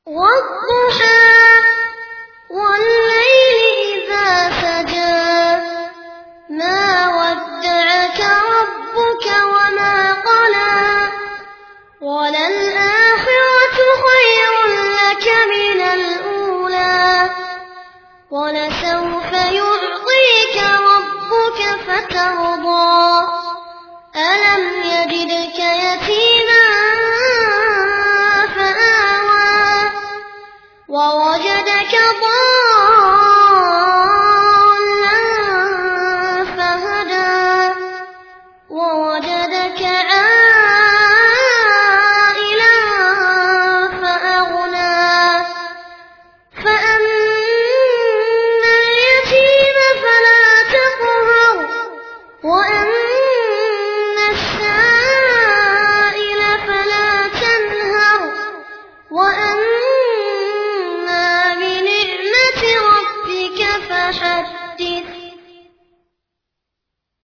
والضحى والليل إذا سجى ما ودعك ربك وما قلى وللآخرة خير لك من الأولى ولسوف يعطيك ربك فترضى ألم يجدك يتيما فآوى ووجدك ضالا